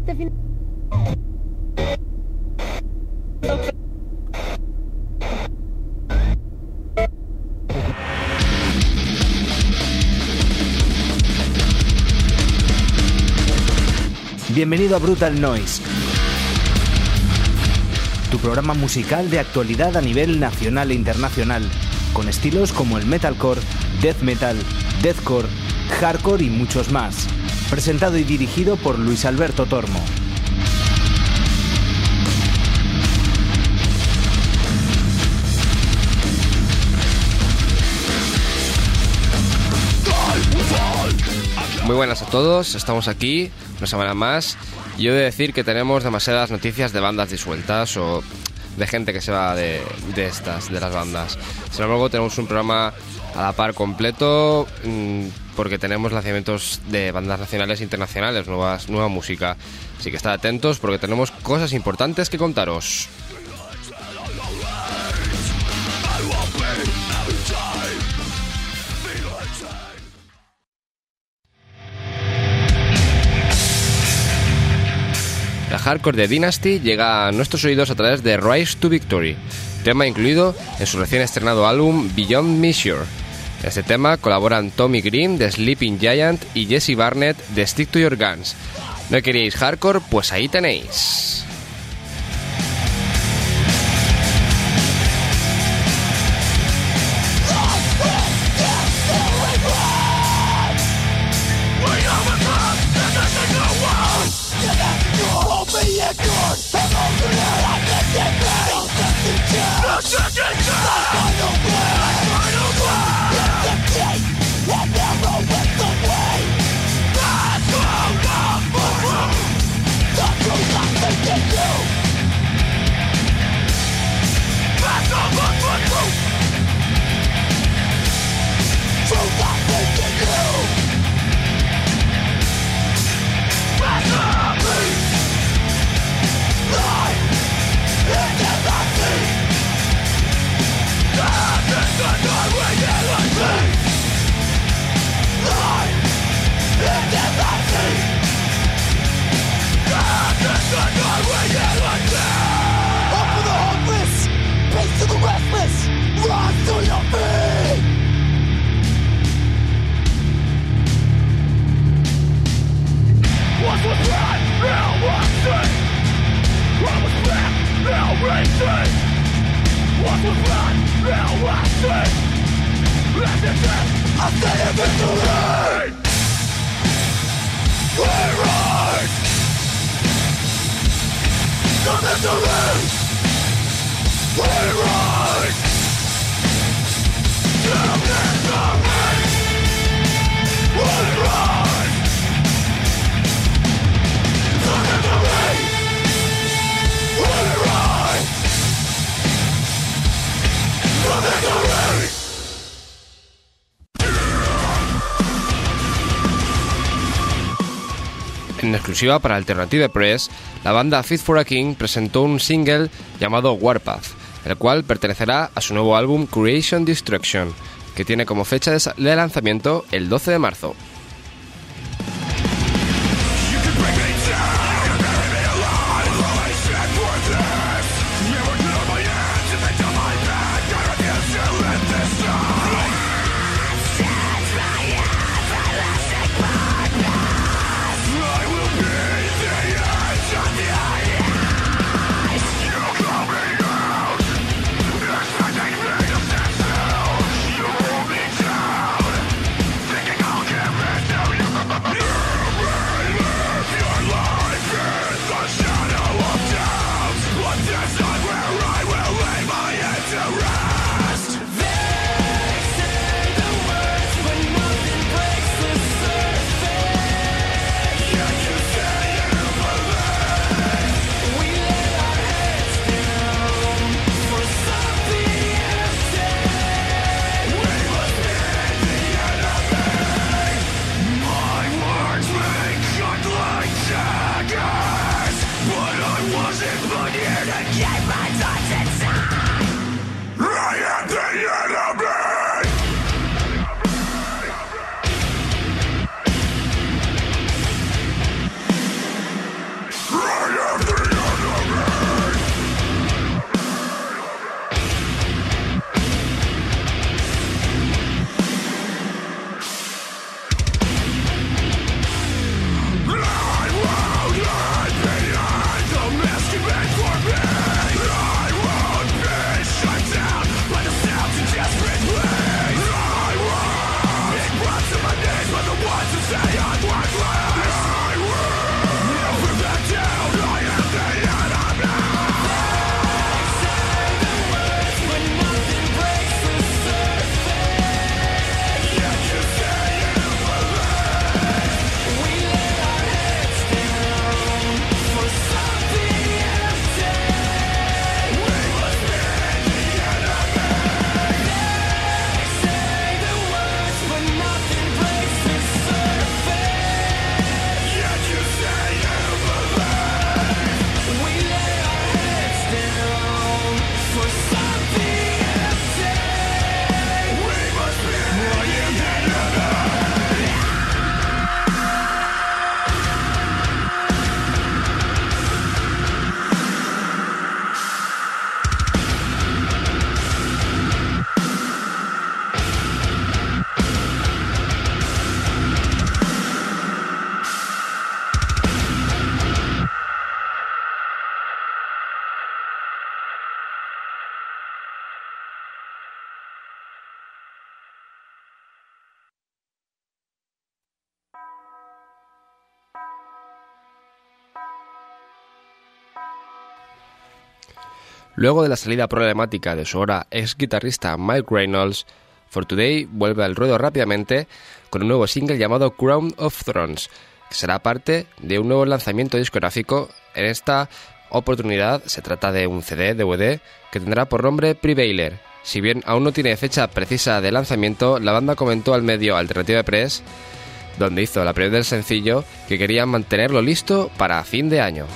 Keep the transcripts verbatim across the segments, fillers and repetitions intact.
Bienvenido a Brutal Noise, tu programa musical de actualidad a nivel nacional e internacional, con estilos como el metalcore, death metal, deathcore, hardcore y muchos más. Presentado y dirigido por Luis Alberto Tormo. Muy buenas a todos, estamos aquí una semana más y yo he de decir que tenemos demasiadas noticias de bandas disueltas o de gente que se va de, de estas, de las bandas. Sin embargo, tenemos un programa a la par completo mmm, porque tenemos lanzamientos de bandas nacionales e internacionales, nuevas, nueva música. Así que estad atentos porque tenemos cosas importantes que contaros. La hardcore de Dynasty llega a nuestros oídos a través de Rise to Victory, tema incluido en su recién estrenado álbum Beyond Measure. En este tema colaboran Tommy Green de Sleeping Giant y Jesse Barnett de Stick to Your Guns. ¿No queríais hardcore? Pues ahí tenéis. En exclusiva para Alternative Press, la banda Fit for a King presentó un single llamado Warpath, el cual pertenecerá a su nuevo álbum Creation Destruction, que tiene como fecha de lanzamiento el doce de marzo. Camera Luego de la salida problemática de su ahora ex guitarrista Mike Reynolds, For Today vuelve al ruedo rápidamente con un nuevo single llamado Crown of Thorns, que será parte de un nuevo lanzamiento discográfico. En esta oportunidad se trata de un C D D V D que tendrá por nombre Prevailer. Si bien aún no tiene fecha precisa de lanzamiento, la banda comentó al medio Alternative Press, donde hizo la previa del sencillo, que querían mantenerlo listo para fin de año.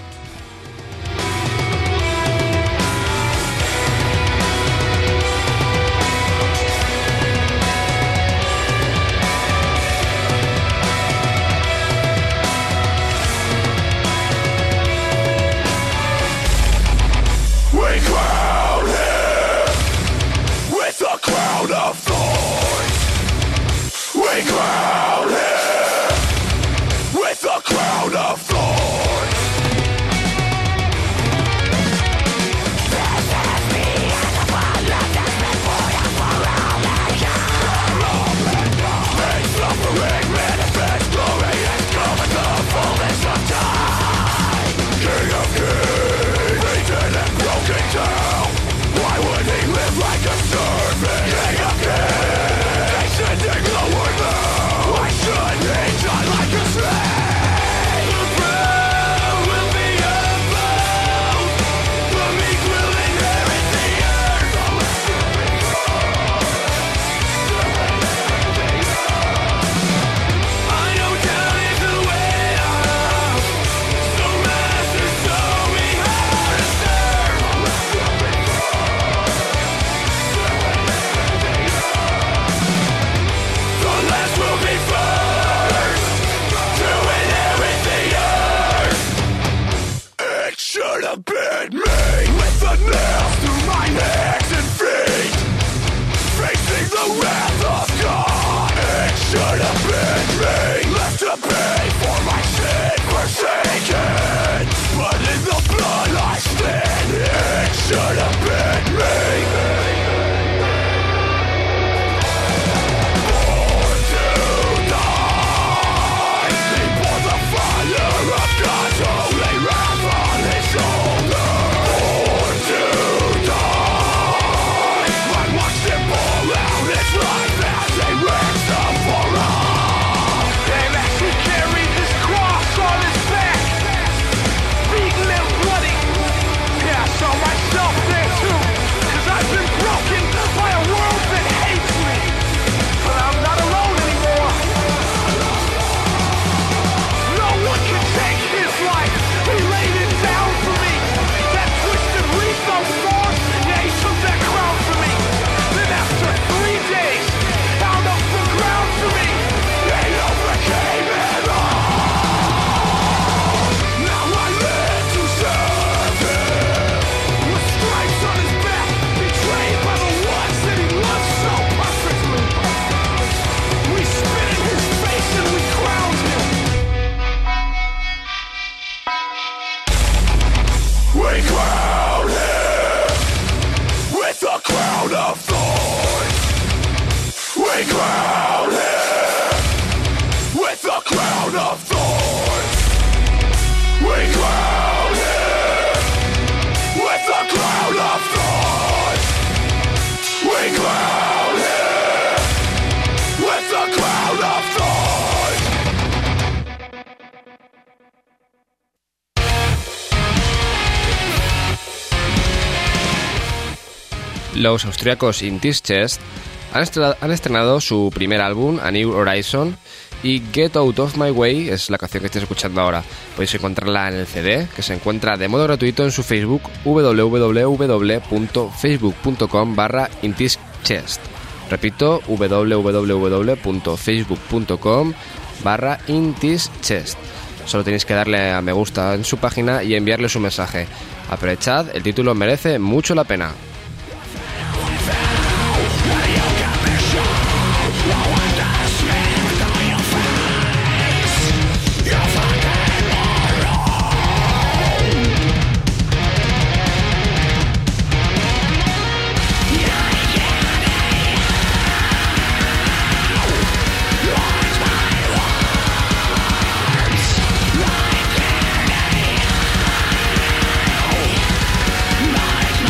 Los austriacos In This Chest han estrenado su primer álbum, A New Horizon, y Get Out of My Way es la canción que estáis escuchando ahora. Podéis encontrarla en el C D, que se encuentra de modo gratuito en su Facebook, www.facebook.com barra In This Chest. Repito, www.facebook.com barra In This Chest. Solo tenéis que darle a me gusta en su página y enviarle su mensaje. Aprovechad, el título merece mucho la pena. Like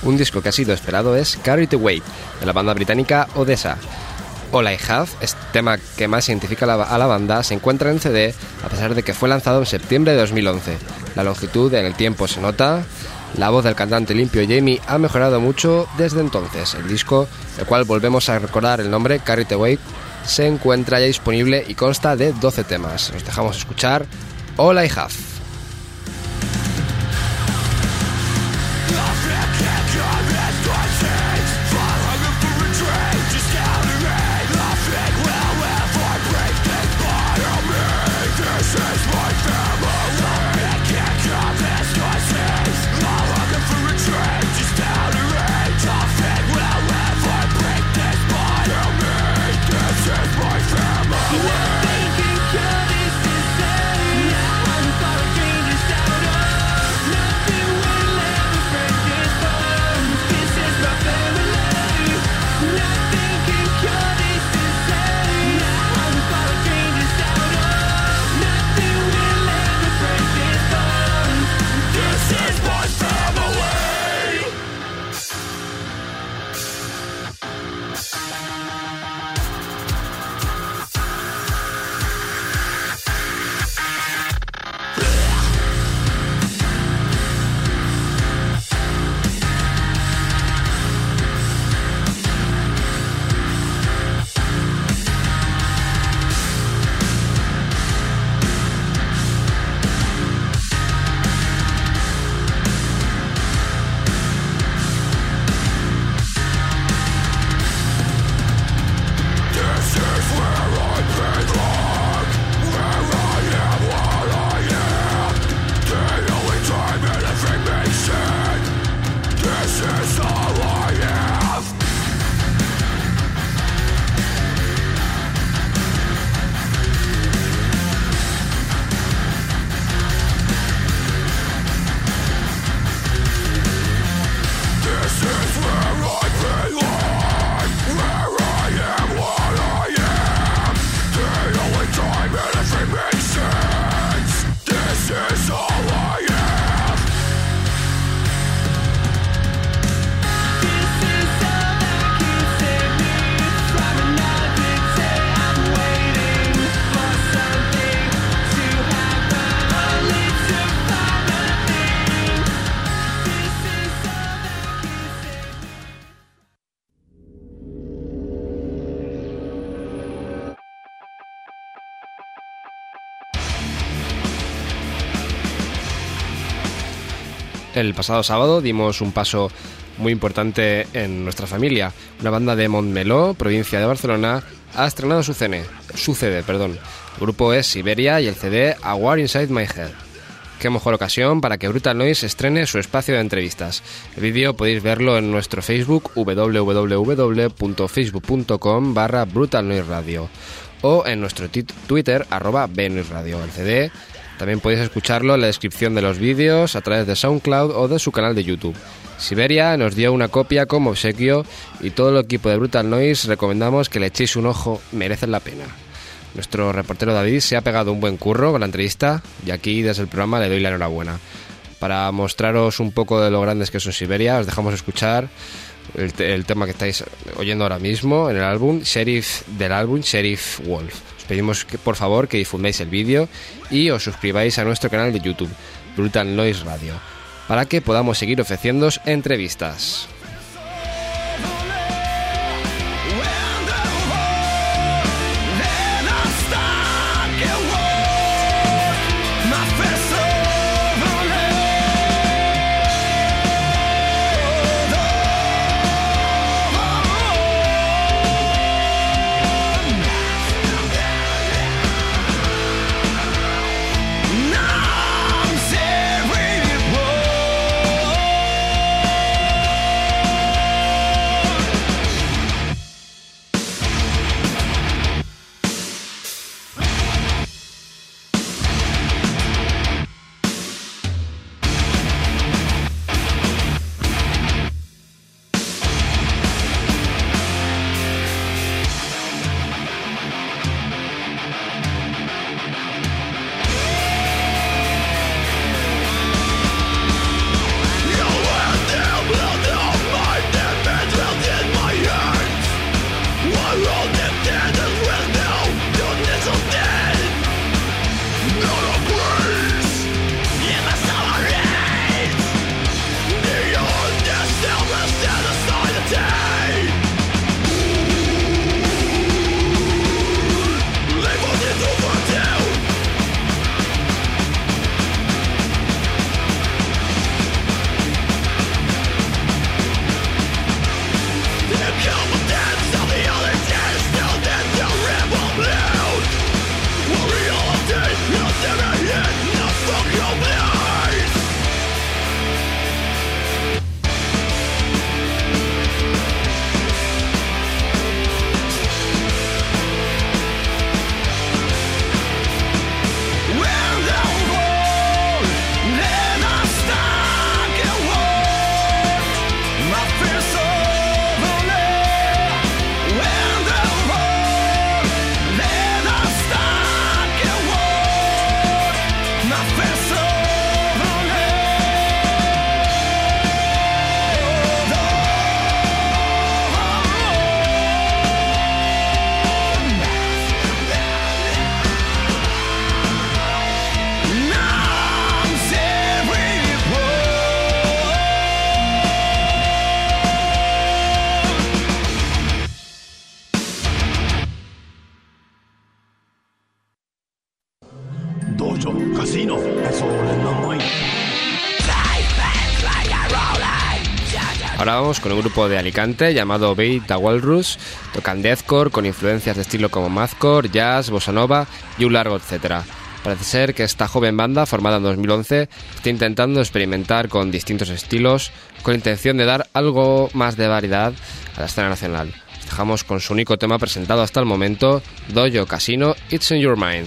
Un disco que ha sido esperado es Carried Away, de la banda británica Odessa. All I Have, este tema que más identifica a la banda, se encuentra en C D a pesar de que fue lanzado en septiembre de dos mil once. La longitud en el tiempo se nota. La voz del cantante limpio Jamie ha mejorado mucho desde entonces. El disco, el cual volvemos a recordar el nombre, Carried Away, se encuentra ya disponible y consta de doce temas. Os dejamos escuchar All I Have. El pasado sábado dimos un paso muy importante en nuestra familia. Una banda de Montmeló, provincia de Barcelona, ha estrenado su C D. Su C D, perdón. El grupo es Siberia y el C D A War Inside My Head. Qué mejor ocasión para que Brutal Noise estrene su espacio de entrevistas. El vídeo podéis verlo en nuestro Facebook w w w punto facebook punto com barra Brutal Noise Radio o en nuestro Twitter arroba Bnoise Radio. El C D también podéis escucharlo en la descripción de los vídeos a través de SoundCloud o de su canal de YouTube. Siberia nos dio una copia como obsequio y todo el equipo de Brutal Noise recomendamos que le echéis un ojo, merecen la pena. Nuestro reportero David se ha pegado un buen curro con la entrevista y aquí desde el programa le doy la enhorabuena. Para mostraros un poco de lo grandes que son Siberia, os dejamos escuchar el, te- el tema que estáis oyendo ahora mismo en el álbum, Sheriff del álbum Sheriff Wolf. Os pedimos que por favor que difundéis el vídeo y os suscribáis a nuestro canal de YouTube, Brutal Noise Radio, para que podamos seguir ofreciéndoos entrevistas. Ahora vamos con un grupo de Alicante llamado Beat the Walrus. Tocan deathcore con influencias de estilo como mathcore, jazz, bossa nova y un largo etcétera. Parece ser que esta joven banda, formada en dos mil once, está intentando experimentar con distintos estilos con intención de dar algo más de variedad a la escena nacional. Os dejamos con su único tema presentado hasta el momento, Dojo Casino, It's in Your Mind.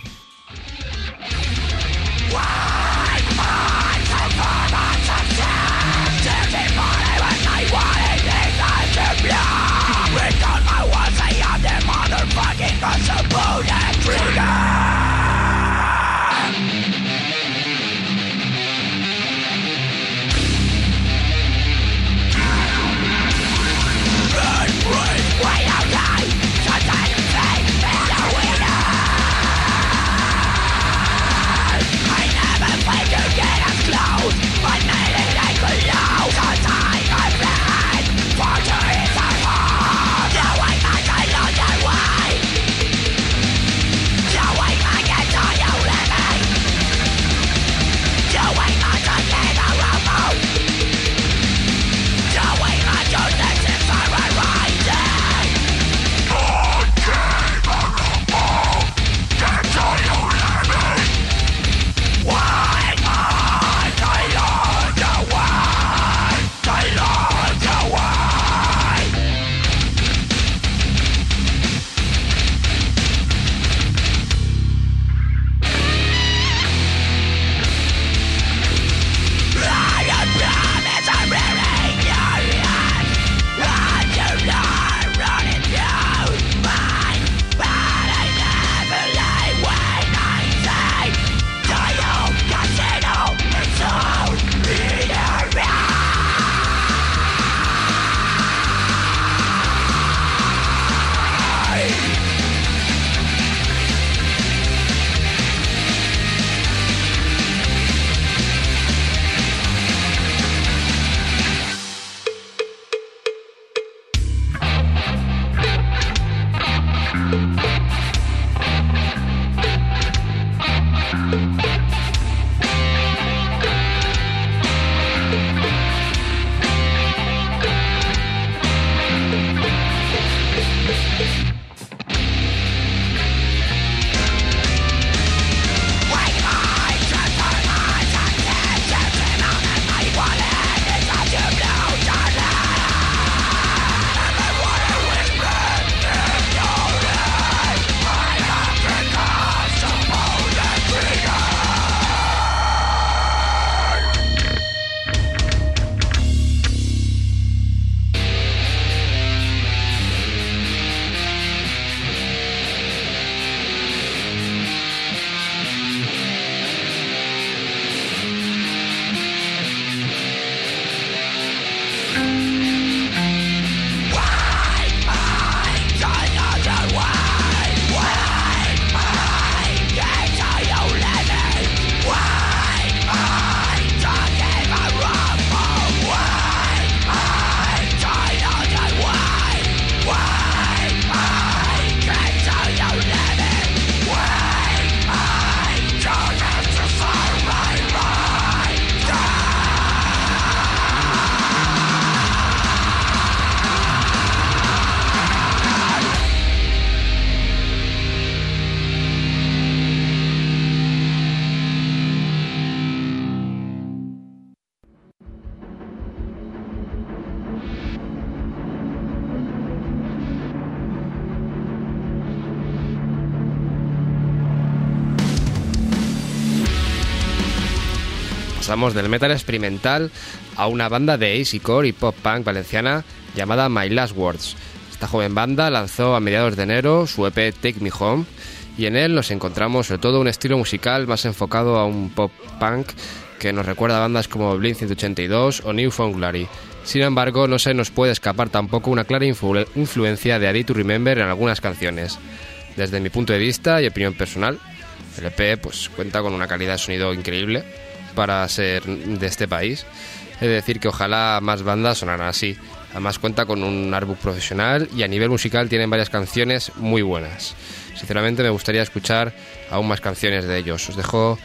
Pasamos del metal experimental a una banda de easycore y pop punk valenciana llamada My Last Words. Esta joven banda lanzó a mediados de enero su E P Take Me Home y en él nos encontramos sobre todo un estilo musical más enfocado a un pop punk que nos recuerda a bandas como Blink ciento ochenta y dos o New Found Glory. Sin embargo, no se nos puede escapar tampoco una clara influ- influencia de A Day to Remember en algunas canciones. Desde mi punto de vista y opinión personal, el E P pues, cuenta con una calidad de sonido increíble para ser de este país. He de decir que ojalá más bandas sonaran así. Además cuenta con un artbook profesional y a nivel musical tienen varias canciones muy buenas. Sinceramente me gustaría escuchar aún más canciones de ellos. Os dejo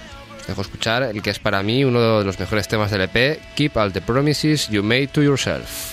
dejo escuchar el que es para mí uno de los mejores temas del E P, Keep All the Promises You Made to Yourself.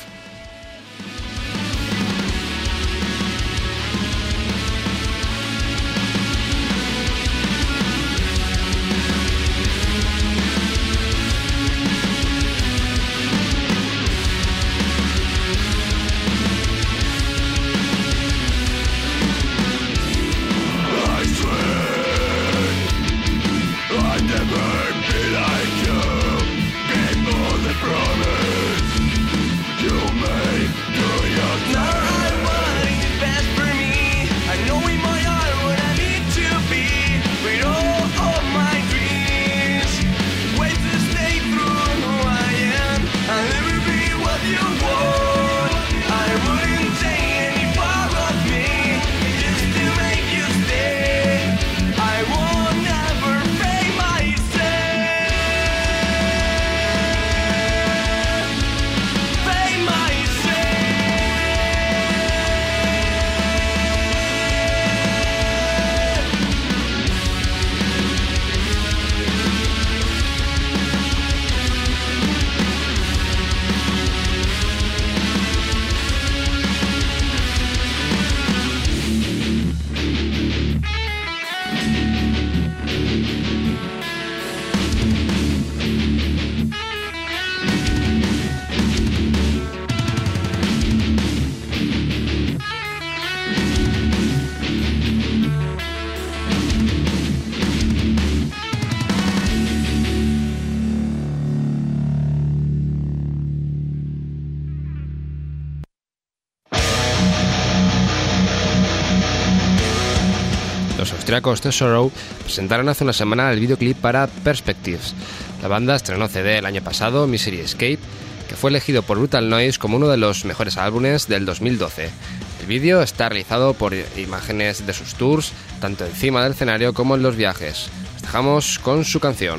Los austriacos The Sorrow presentaron hace una semana el videoclip para Perspectives. La banda estrenó C D el año pasado, Misery Escape, que fue elegido por Brutal Noise como uno de los mejores álbumes del dos mil doce. El vídeo está realizado por imágenes de sus tours, tanto encima del escenario como en los viajes. Nos dejamos con su canción.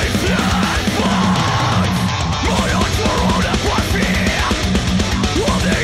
Well,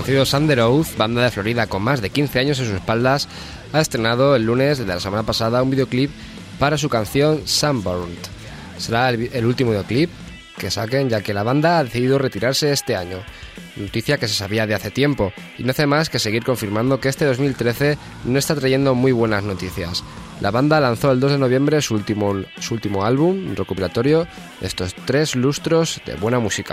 conocidos Thunder Oath, banda de Florida con más de quince años en sus espaldas, ha estrenado el lunes de la semana pasada un videoclip para su canción Sunburned. Será el, el último videoclip que saquen, ya que la banda ha decidido retirarse este año, noticia que se sabía de hace tiempo, y no hace más que seguir confirmando que este dos mil trece no está trayendo muy buenas noticias. La banda lanzó el dos de noviembre su último, su último álbum, un recopilatorio de estos tres lustros de buena música.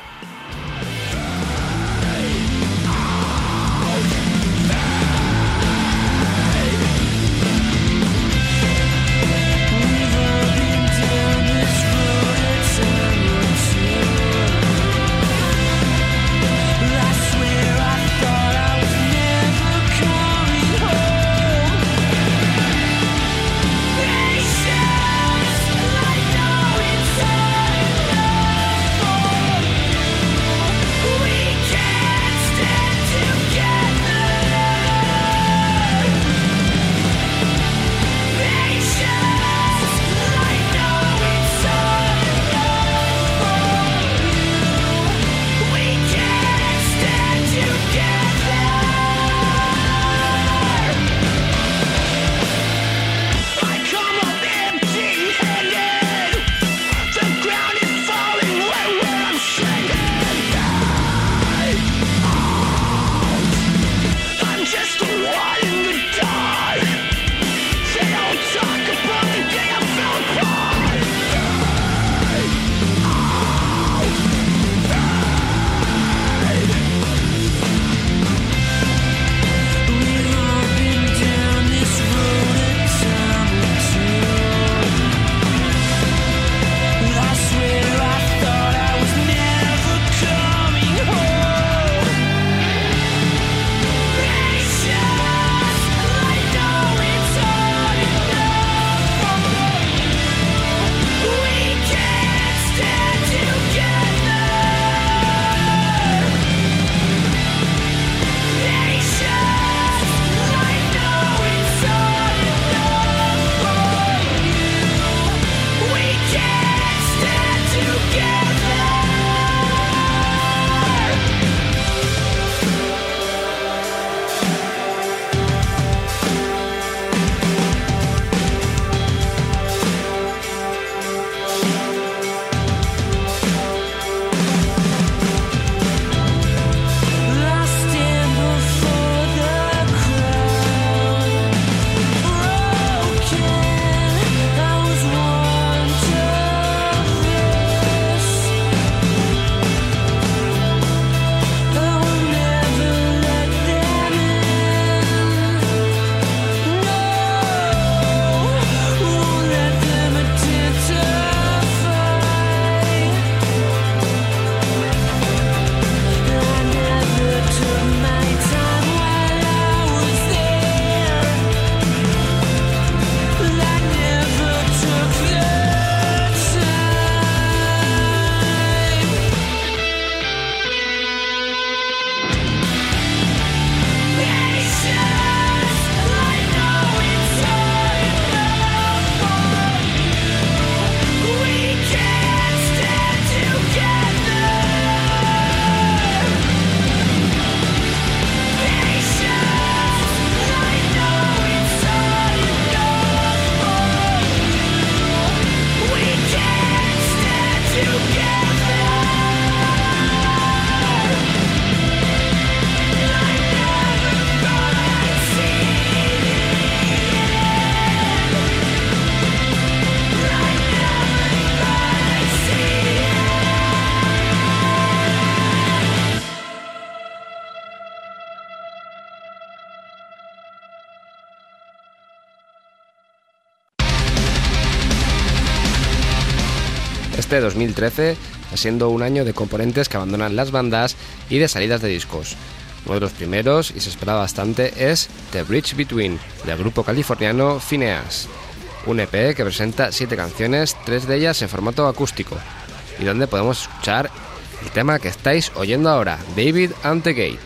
Este dos mil trece está siendo un año de componentes que abandonan las bandas y de salidas de discos. Uno de los primeros, y se espera bastante, es The Bridge Between, del grupo californiano Phineas. Un E P que presenta siete canciones, tres de ellas en formato acústico, y donde podemos escuchar el tema que estáis oyendo ahora, David and the Gate.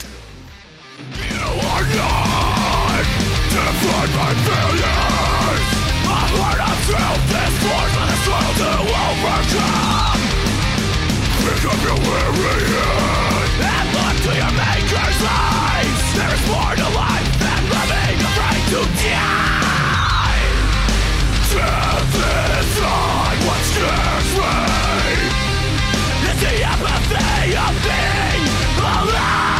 Pick up your weary head and look to your maker's life. to die. Death is on what scares me. It's the apathy of being alive.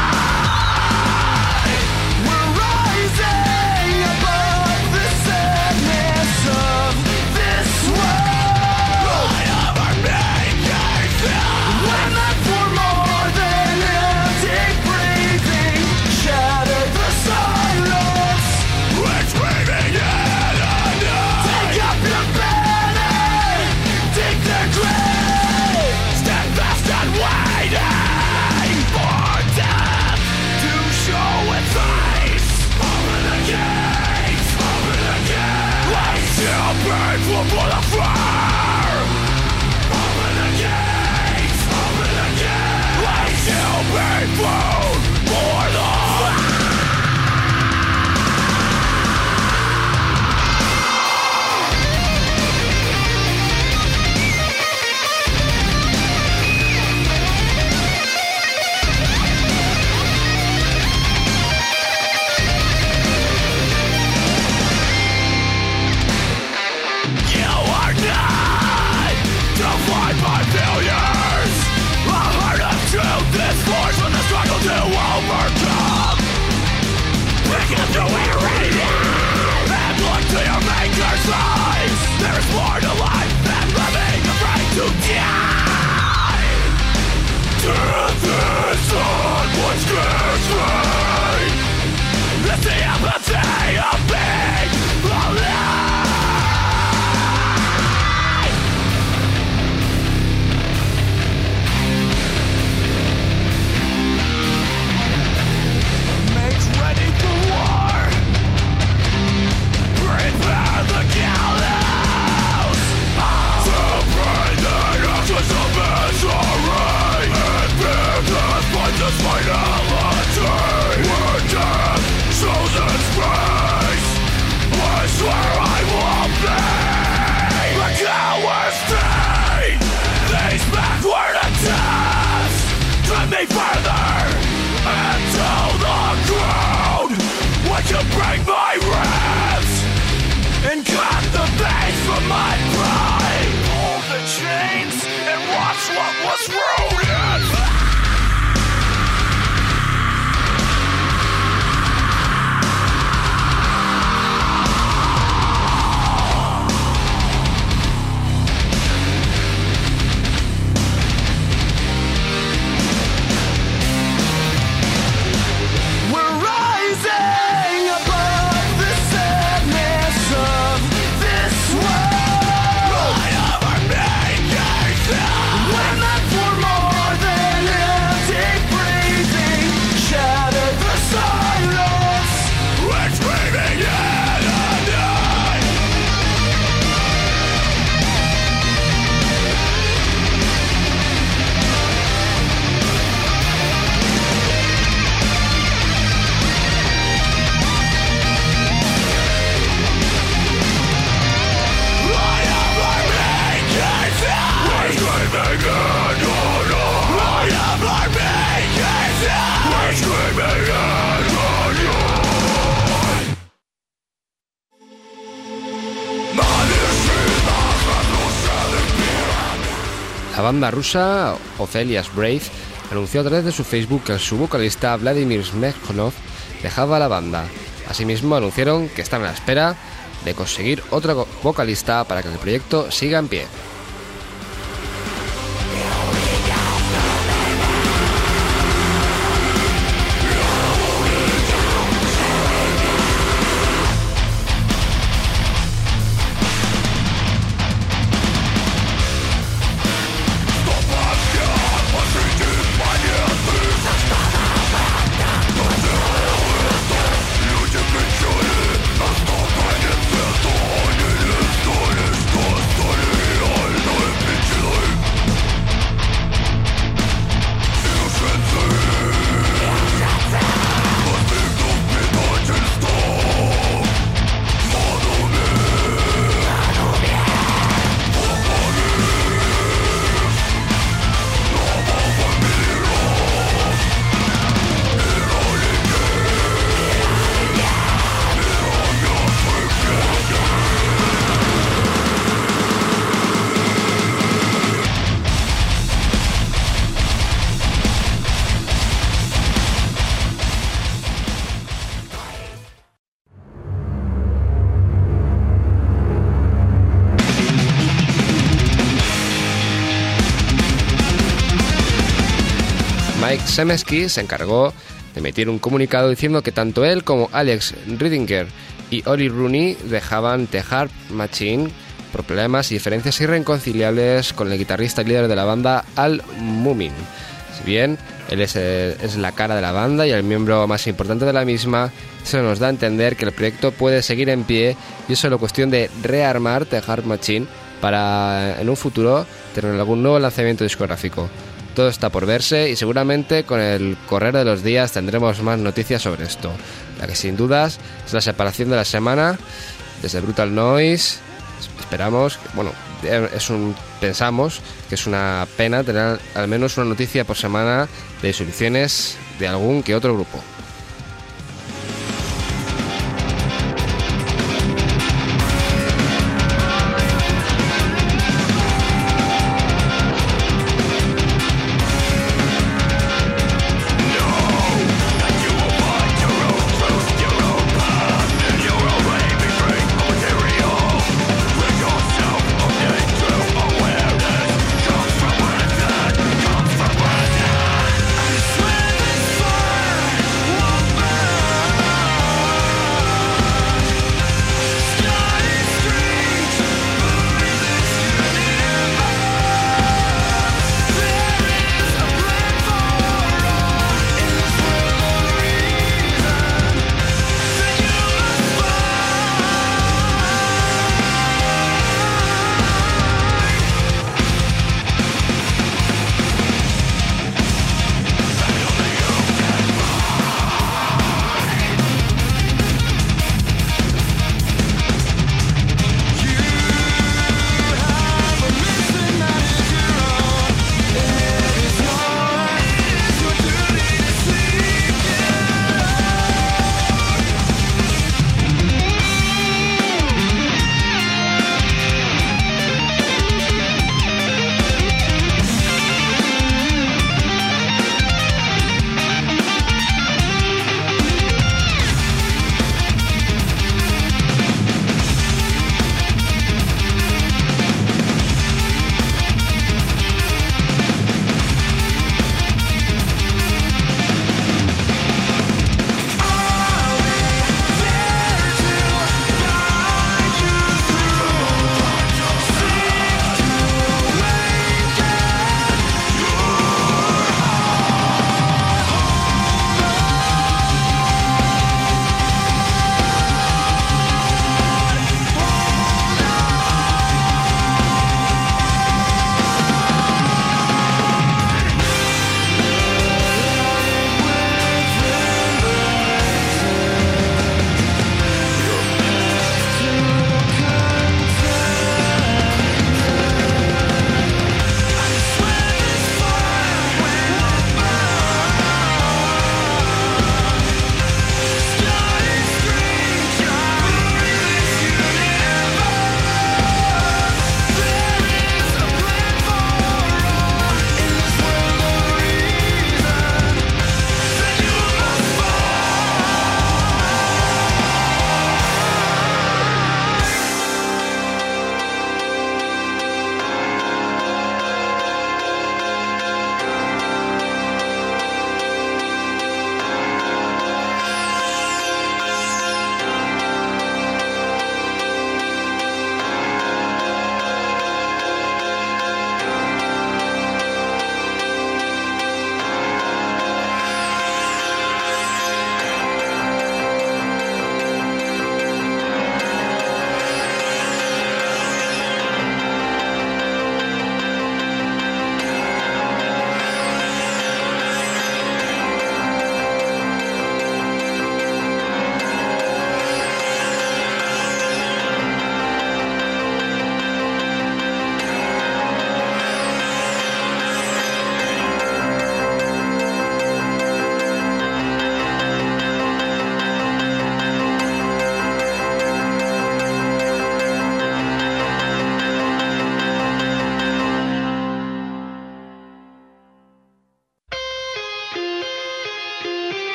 We're rising above the sadness of this world. I never make it feel. We're meant for more than empty breathing. Shatter the silence. We're screaming in the night. Take up your banner. Dig their grave. Stand fast and waiting for death to show its face. Open the gates. Open the gates. Let still painful for the fire. Open the gates. Open the gates. Let still painful for the fire. You are not defined by failures. A heart of truth is forged from the struggle to overcome. Pick up the way you're ready now and look to your maker's eyes. There is more to life than living afraid to die. Death is on what scares me. It's the apathy of being alive. Make ready for war. Prepare the gallows. To bring the ashes of misery and pick us by this finality. Where death shows its face, I swear I will be a coward's deed. These backward attempts drive me further into the ground. Would you break my ribs and cut the veins from my pride? Pull the chains and watch what was rooted. We're rising above the sadness of this world. I never make it feel. We're meant for more than empty breathing. Shatter the silence. We're screaming in the night. I never make it feel. We're screaming in the night. I never make it feel. We're screaming in the night. La banda rusa Ophelia's Brave anunció a través de su Facebook que su vocalista Vladimir Smekhnov dejaba la banda. Asimismo anunciaron que están a la espera de conseguir otro vocalista para que el proyecto siga en pie. Story Mike Semesky se encargó de emitir un comunicado diciendo que tanto él como Alex Ridinger y Ollie Rooney dejaban The Heart Machine por problemas y diferencias irreconciliables con el guitarrista y líder de la banda, Al Mumin. Si bien él es, eh, es la cara de la banda y el miembro más importante de la misma, eso nos da a entender que el proyecto puede seguir en pie y es solo cuestión de rearmar The Heart Machine para en un futuro tener algún nuevo lanzamiento discográfico. Todo está por verse y seguramente con el correr de los días tendremos más noticias sobre esto. La que sin dudas es la separación de la semana desde Brutal Noise. Esperamos, bueno, es un, pensamos que es una pena tener al menos una noticia por semana de disoluciones de algún que otro grupo.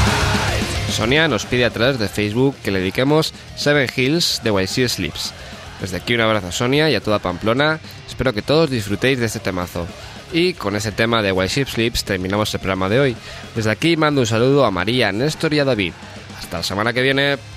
Sonia nos pide a través de Facebook que le dediquemos Seven Hills de While She Sleeps. Desde aquí un abrazo a Sonia y a toda Pamplona. Espero que todos disfrutéis de este temazo. Y con ese tema de While She Sleeps terminamos el programa de hoy. Desde aquí mando un saludo a María, Néstor y a David. Hasta la semana que viene.